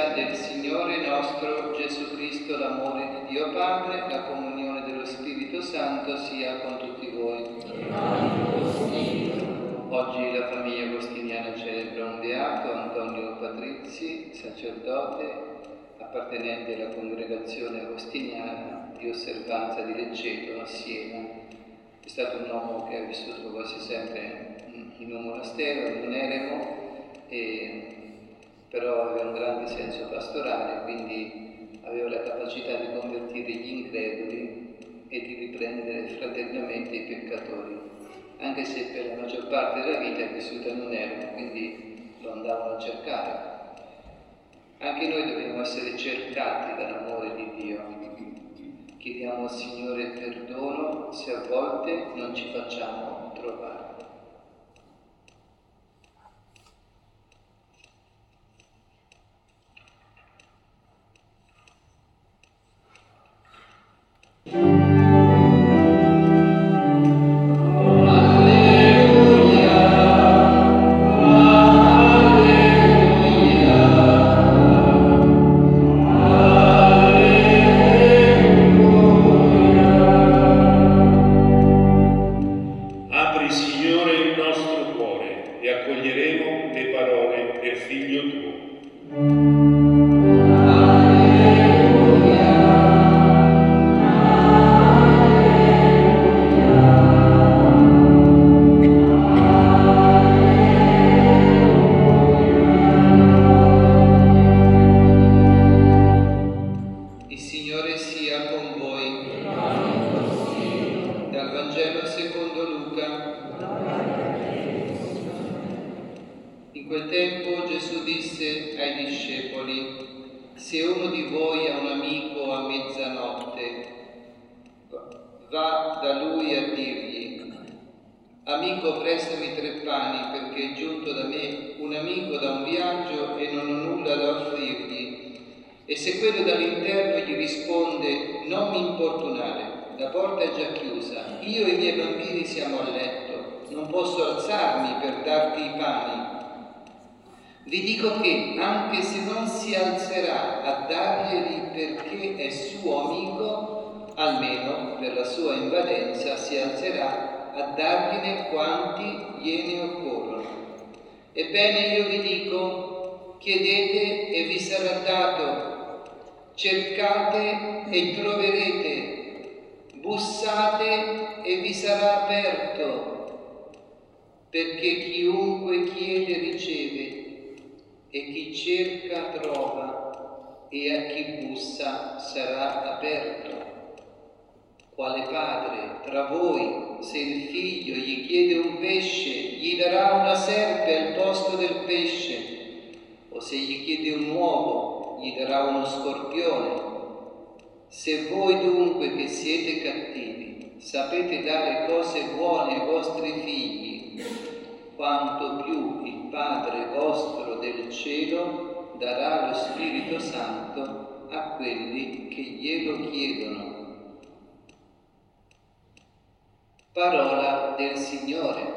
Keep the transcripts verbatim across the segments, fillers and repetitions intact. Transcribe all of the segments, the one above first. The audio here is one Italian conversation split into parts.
grazia del Signore nostro Gesù Cristo, l'amore di Dio Padre, la comunione dello Spirito Santo sia con tutti voi. Oggi la famiglia agostiniana celebra un beato, Antonio Patrizi, sacerdote, appartenente alla congregazione agostiniana di osservanza di Lecceto a Siena. È stato un uomo che ha vissuto quasi sempre in un monastero, in un eremo, e però aveva un grande senso pastorale, quindi aveva la capacità di convertire gli increduli e di riprendere fraternamente i peccatori, anche se per la maggior parte della vita è vissuta in un eremo, quindi lo andavano a cercare. Anche noi dobbiamo essere cercati dall'amore di Dio. Chiediamo al Signore perdono se a volte non ci facciamo trovare. In quel tempo Gesù disse ai discepoli: se uno di voi ha un amico a mezzanotte, va da lui a dirgli: amico, prestami tre pani perché è giunto da me un amico da un viaggio e non ho nulla da offrirgli. E se quello dall'interno gli risponde: non mi importunare, la porta è già chiusa, io e i miei bambini siamo a letto, non posso alzarmi per darti i pani. Vi dico che, anche se non si alzerà a darglieli perché è suo amico, almeno per la sua invadenza si alzerà a dargliene quanti gliene occorrono. Ebbene, io vi dico, chiedete e vi sarà dato, cercate e troverete, bussate e vi sarà aperto, perché chiunque chiede riceve, e chi cerca trova, e a chi bussa sarà aperto. Quale padre tra voi, se il figlio gli chiede un pesce, gli darà una serpe al posto del pesce? O se gli chiede un uovo, gli darà uno scorpione? Se voi dunque, che siete cattivi, sapete dare cose buone ai vostri figli, quanto più il Padre vostro del cielo darà lo Spirito Santo a quelli che glielo chiedono. Parola del Signore.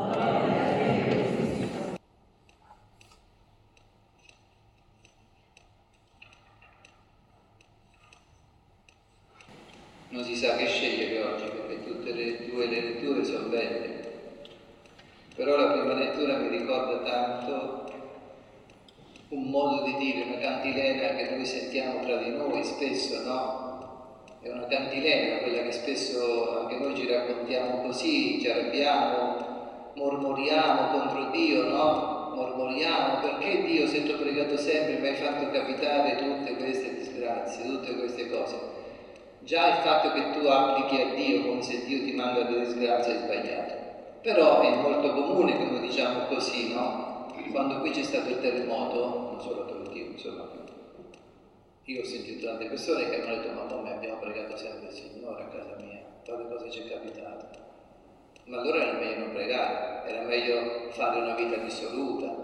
Non si sa che scegliere oggi, perché tutte e due le letture sono belle. Però la prima lettura mi ricorda tanto un modo di dire, una cantilena che noi sentiamo tra di noi spesso, no? È una cantilena quella che spesso anche noi ci raccontiamo così, ci arrabbiamo, mormoriamo contro Dio, no? Mormoriamo, perché Dio, se ti ho pregato sempre, mi hai fatto capitare tutte queste disgrazie, tutte queste cose. Già il fatto che tu applichi a Dio come se Dio ti manda le disgrazie è sbagliato. Però è molto comune che noi diciamo così, no? Quando qui c'è stato il terremoto, non solo a Tolentino, insomma, io ho sentito tante persone che hanno detto: ma come abbiamo pregato sempre il Signore a casa mia, quante cose ci è capitato. Ma allora era meglio non pregare, era meglio fare una vita dissoluta.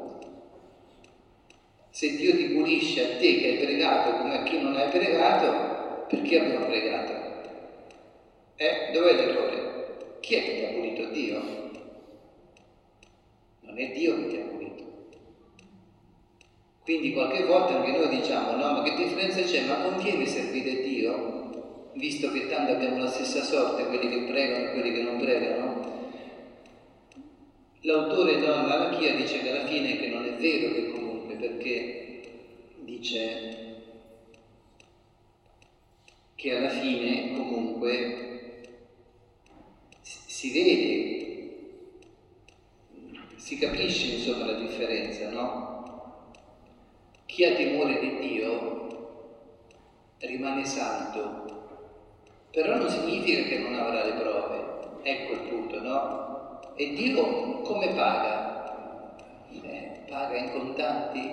Se Dio ti pulisce a te che hai pregato come a chi non hai pregato, perché abbiamo pregato? Eh, dov'è l'errore? Chi è che ti ha pulito? Dio? Non è Dio che ti ha pulito. Quindi qualche volta anche noi diciamo, no, ma che differenza c'è? Ma conviene servire Dio, visto che tanto abbiamo la stessa sorte, quelli che pregano e quelli che non pregano? L'autore Don Malachia dice che alla fine che non è vero, che comunque, perché dice che alla fine comunque si vede, si capisce insomma la differenza, no? Chi ha timore di Dio rimane santo, però non significa che non avrà le prove, ecco il punto, no? E Dio come paga? Eh, paga in contanti?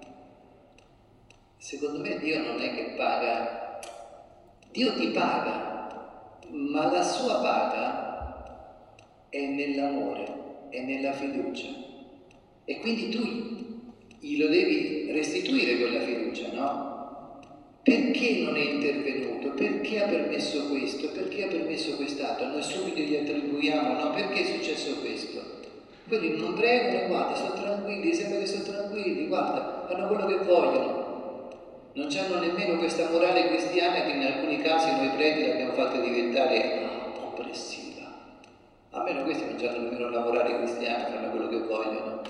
Secondo me Dio non è che paga, Dio ti paga, ma la sua paga è nell'amore, è nella fiducia, e quindi tu glielo devi restituire quella fiducia, no? Perché non è intervenuto? Perché ha permesso questo? Perché ha permesso quest'altro? Noi subito gli attribuiamo, no? Perché è successo questo? Quelli non pregano, guarda, sono tranquilli, sembra che sono tranquilli, guarda, fanno quello che vogliono. Non hanno nemmeno questa morale cristiana che in alcuni casi noi preti l'abbiamo fatta diventare oppressiva. Almeno questi non hanno nemmeno la morale cristiana, fanno quello che vogliono.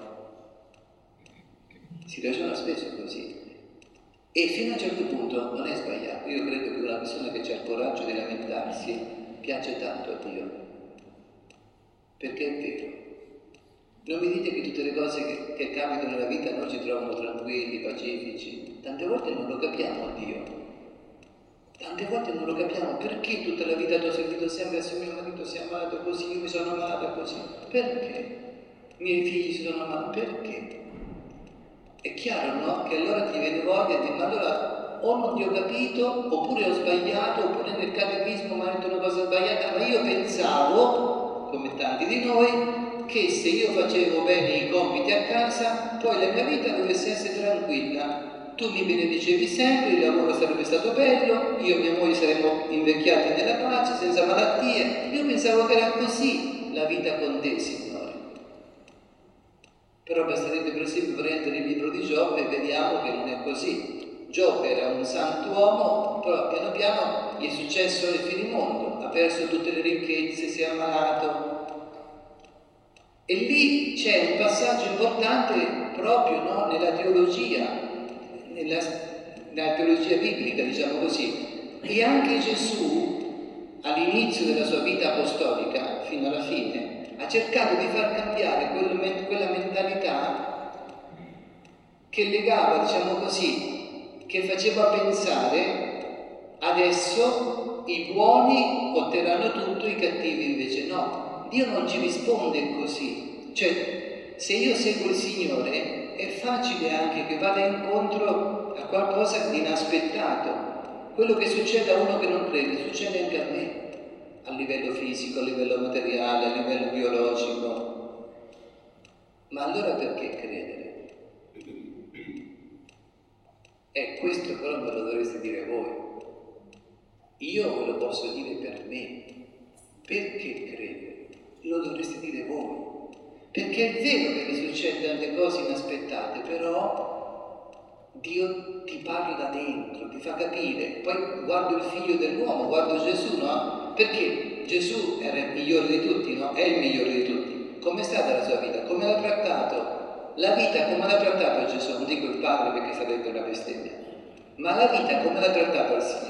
Si ragiona spesso così, e fino a un certo punto non è sbagliato. Io credo che una persona che ha il coraggio di lamentarsi piace tanto a Dio, perché è vero. Non mi dite che tutte le cose che, che capitano nella vita noi ci trovano tranquilli, pacifici. Tante volte non lo capiamo Dio, tante volte non lo capiamo. Perché tutta la vita ti ho servito sempre, se mio marito si è ammalato così, io mi sono ammalata così? Perché? I miei figli si sono ammalati, perché? È chiaro, no? Che allora ti viene voglia di, ma allora o non ti ho capito, oppure ho sbagliato, oppure nel catechismo mi hanno detto una cosa sbagliata, ma io pensavo, come tanti di noi, che se io facevo bene i compiti a casa, poi la mia vita dovesse essere tranquilla. Tu mi benedicevi sempre, il lavoro sarebbe stato bello, io e mia moglie saremmo invecchiati nella pace, senza malattie. Io pensavo che era così la vita con te, Signore. Però basterebbe per esempio prendere il libro di Giobbe e vediamo che non è così. Giobbe era un santuomo, però piano piano gli è successo il finimondo, ha perso tutte le ricchezze, si è ammalato. E lì c'è un passaggio importante proprio, no, nella teologia, nella, nella teologia biblica, diciamo così. E anche Gesù, all'inizio della sua vita apostolica, fino alla fine, ha cercato di far cambiare quella mentalità che legava, diciamo così, che faceva pensare adesso i buoni otterranno tutto, i cattivi invece no. Dio non ci risponde così. Cioè, se io seguo il Signore è facile anche che vada incontro a qualcosa di inaspettato. Quello che succede a uno che non crede succede anche a me, a livello fisico, a livello materiale, a livello biologico. Ma allora perché credere? E questo però me lo dovreste dire voi. Io ve lo posso dire per me. Perché credere? Lo dovreste dire voi. Perché è vero che mi succedono tante cose inaspettate, però Dio ti parla da dentro, ti fa capire. Poi guardo il figlio dell'uomo, guardo Gesù, no? Perché Gesù era il migliore di tutti, no? È il migliore di tutti. Com'è stata la sua vita? Come l'ha trattato? La vita come l'ha trattato Gesù? Non dico il Padre perché sarebbe una bestemmia. Ma la vita come l'ha trattato il Signore?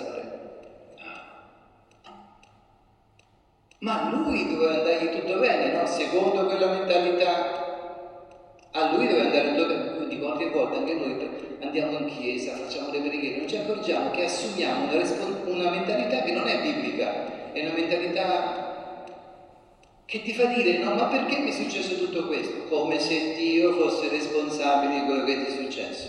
Ma lui doveva andargli tutto bene, no? Secondo quella mentalità, a lui doveva andare tutto bene. Quindi qualche volta anche noi andiamo in chiesa, facciamo le preghiere, non ci accorgiamo che assumiamo una, respons- una mentalità che non è biblica, è una mentalità che ti fa dire, no, ma perché mi è successo tutto questo? Come se Dio fosse responsabile di quello che ti è successo.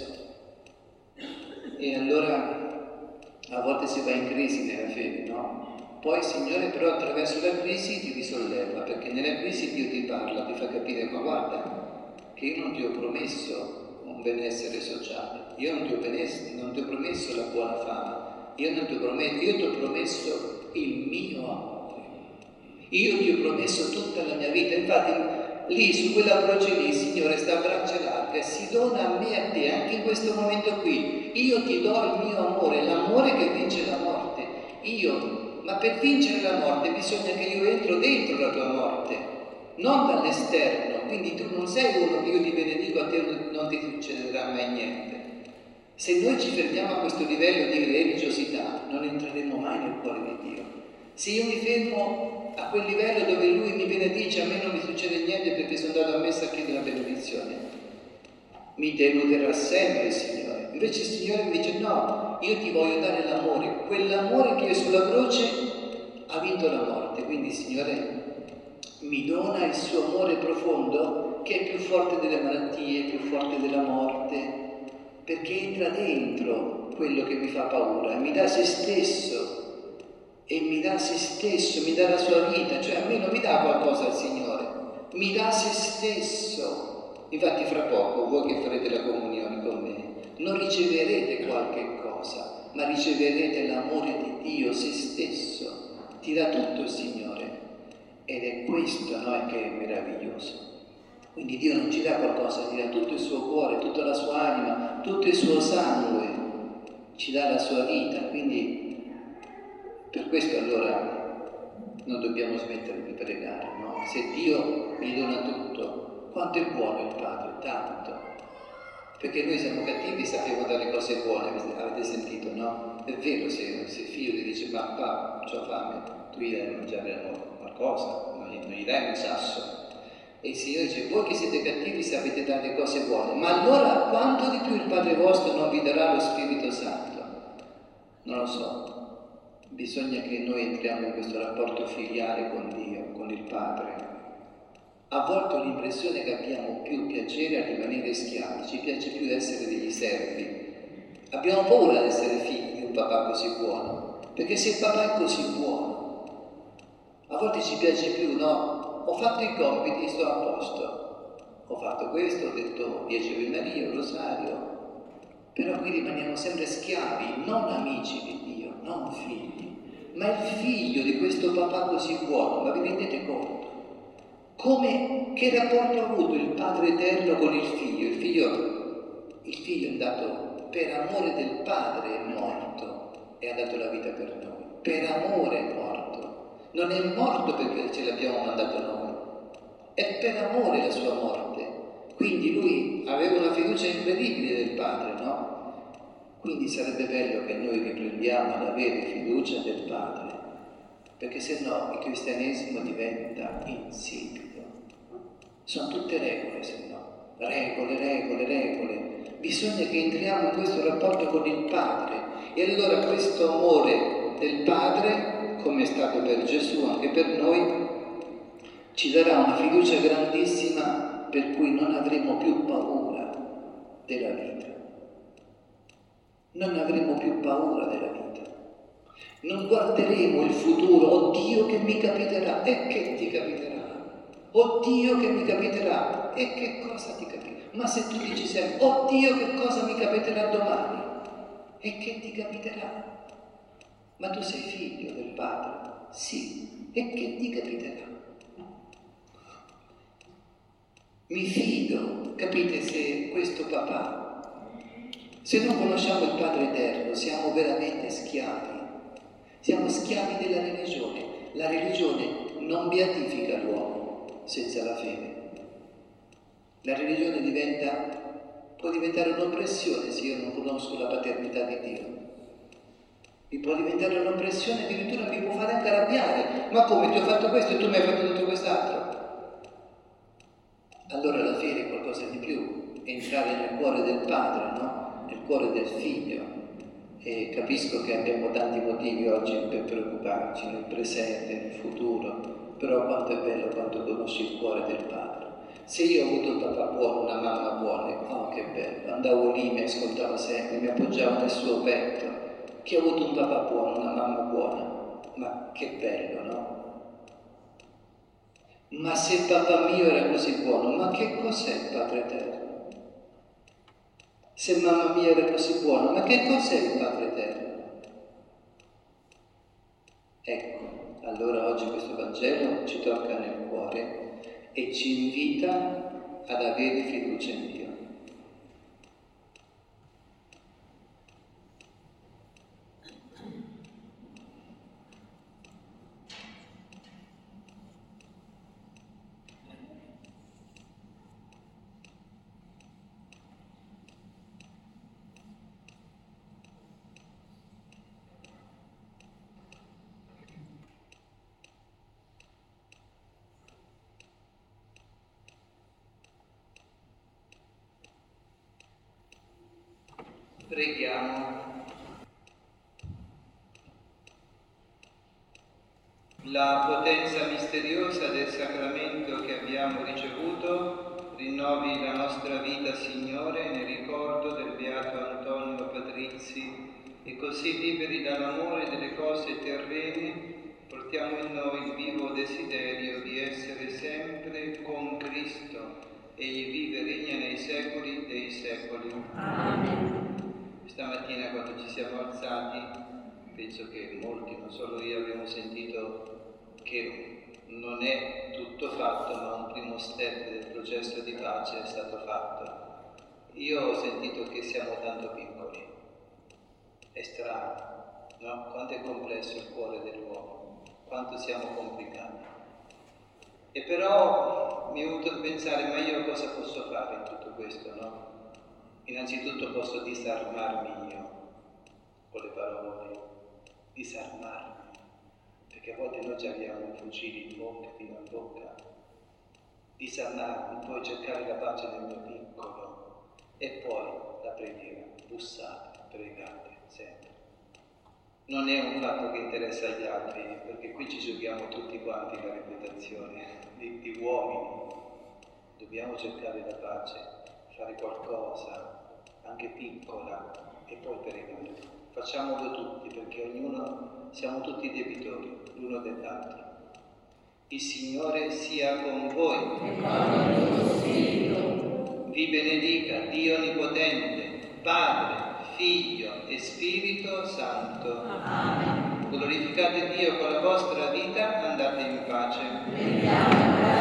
E allora a volte si va in crisi nella fede, no? Poi il Signore però attraverso la crisi ti risolleva, perché nella crisi Dio ti parla, ti fa capire, ma guarda, che io non ti ho promesso un benessere sociale, io non ti ho, beness- non ti ho promesso la buona fama, io, non ti ho promesso, io ti ho promesso il mio amore, io ti ho promesso tutta la mia vita. Infatti lì su quella croce lì il Signore sta a braccia larghe, si dona a me e a te, anche in questo momento qui. Io ti do il mio amore, l'amore che vince la morte. Io, ma per vincere la morte bisogna che io entro dentro la tua morte, non dall'esterno. Quindi tu non sei uno che io ti benedico, a te non ti succederà mai niente. Se noi ci fermiamo a questo livello di religiosità, non entreremo mai nel cuore di Dio. Se io mi fermo a quel livello dove Lui mi benedice, a me non mi succede niente perché sono andato a messa a chiedere la benedizione, mi deluderà sempre il Signore. Invece il Signore mi dice no, io ti voglio dare l'amore, quell'amore che sulla croce ha vinto la morte. Quindi il Signore mi dona il suo amore profondo, che è più forte delle malattie, più forte della morte, perché entra dentro quello che mi fa paura e mi dà se stesso, e mi dà se stesso, mi dà la sua vita. Cioè a me non mi dà qualcosa il Signore, mi dà se stesso. Infatti fra poco, voi che farete la comunione con me, non riceverete qualche cosa, ma riceverete l'amore di Dio, se stesso. Ti dà tutto il Signore, ed è questo, no, che è meraviglioso. Quindi Dio non ci dà qualcosa, ci dà tutto il suo cuore, tutta la sua anima, tutto il suo sangue, ci dà la sua vita. Quindi per questo allora non dobbiamo smettere di pregare, no? Se Dio mi dona tutto, quanto è buono il Padre, tanto. Perché noi siamo cattivi, sappiamo dare cose buone, avete sentito, no? È vero, se, se il figlio ti dice papà, ho fame, tu gli dai da mangiare qualcosa, non gli, non gli dai un sasso. E il Signore dice, voi che siete cattivi sapete dare cose buone, ma allora quanto di più il Padre vostro non vi darà lo Spirito Santo? Non lo so, bisogna che noi entriamo in questo rapporto filiale con Dio, con il Padre. A volte ho l'impressione che abbiamo più piacere a rimanere schiavi, ci piace più essere degli servi. Abbiamo paura di essere figli di un papà così buono, perché se il papà è così buono, a volte ci piace più, no? Ho fatto i compiti, sto a posto, ho fatto questo, ho detto dieci Ave Maria, un rosario, però qui rimaniamo sempre schiavi, non amici di Dio, non figli, ma il figlio di questo papà così buono. Ma vi rendete conto? Come, che rapporto ha avuto il Padre Eterno con il Figlio? Il Figlio, il figlio è andato per amore del Padre, è morto e ha dato la vita per noi, per amore è morto. Non è morto perché ce l'abbiamo mandato noi, è per amore la sua morte. Quindi lui aveva una fiducia incredibile del Padre, no? Quindi sarebbe bello che noi riprendiamo ad avere fiducia del Padre, perché se no il cristianesimo diventa insipido. Sono tutte regole, se no. Regole, regole, regole. Bisogna che entriamo in questo rapporto con il Padre, e allora questo amore del Padre, come è stato per Gesù, anche per noi, ci darà una fiducia grandissima per cui non avremo più paura della vita. Non avremo più paura della vita. Non guarderemo il futuro, oddio che mi capiterà, e che ti capiterà? Oddio che mi capiterà, e che cosa ti capiterà? Ma se tu dici sempre, oddio che cosa mi capiterà domani, e che ti capiterà? Ma tu sei figlio del Padre, sì, e che ti capiterà? Mi fido, capite, se questo papà, se non conosciamo il Padre Eterno, siamo veramente schiavi, siamo schiavi della religione. La religione non beatifica l'uomo senza la fede. La religione diventa, può diventare un'oppressione se io non conosco la paternità di Dio. Mi può diventare un'oppressione, addirittura mi può fare anche arrabbiare. Ma come, ti ho fatto questo e tu mi hai fatto tutto quest'altro? Allora la fede è qualcosa di più, entrare nel cuore del Padre, no? Nel cuore del Figlio. E capisco che abbiamo tanti motivi oggi per preoccuparci, nel presente, nel futuro, però quanto è bello quando conosci il cuore del Padre. Se io ho avuto un papà buono, una mamma buona, oh che bello, andavo lì, mi ascoltavo sempre, mi appoggiavo nel suo petto. Chi ha avuto un papà buono, una mamma buona, ma che bello, no? Ma se papà mio era così buono, ma che cos'è il Padre Eterno? Se mamma mia era così buona, ma che cos'è il Padre Eterno? Ecco, allora oggi questo Vangelo ci tocca nel cuore e ci invita ad avere fiducia in Dio. Preghiamo. La potenza misteriosa del sacramento che abbiamo ricevuto rinnovi la nostra vita, Signore, nel ricordo del beato Antonio Patrizzi, e così liberi dall'amore delle cose terrene portiamo in noi il vivo desiderio di essere sempre con Cristo. Egli vive e regna nei secoli dei secoli. Amen. Stamattina quando ci siamo alzati, penso che molti, non solo io, abbiamo sentito che non è tutto fatto, ma un primo step del processo di pace è stato fatto. Io ho sentito che siamo tanto piccoli, è strano, no? Quanto è complesso il cuore dell'uomo, quanto siamo complicati. E però mi è venuto a pensare, ma io cosa posso fare in tutto questo, no? Innanzitutto posso disarmarmi io con le parole, disarmarmi, perché a volte noi ci abbiamo i fucili in bocca, fino a bocca. Disarmarmi, poi cercare la pace nel mio piccolo e poi la preghiera, bussate, pregate sempre. Non è un fatto che interessa agli altri, perché qui ci giochiamo tutti quanti la reputazione di, di uomini. Dobbiamo cercare la pace, fare qualcosa, anche piccola, e poi pregare. Facciamolo tutti, perché ognuno, siamo tutti debitori l'uno dell'altro. Il Signore sia con voi. E con il tuo spirito. Vi benedica Dio Onnipotente, Padre, Figlio e Spirito Santo. Amen. Glorificate Dio con la vostra vita, andate in pace. Rendiamo